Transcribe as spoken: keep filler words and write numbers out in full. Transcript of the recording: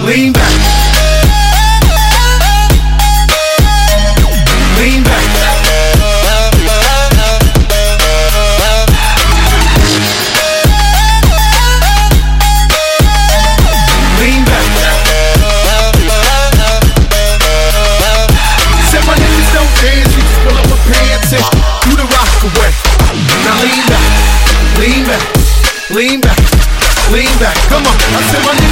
lean back. Lean back. Lean back. Said my niggas don't dance, we just pull up a pants and do the rock away. Now lean back, lean back, lean back, lean back. Come on, I said my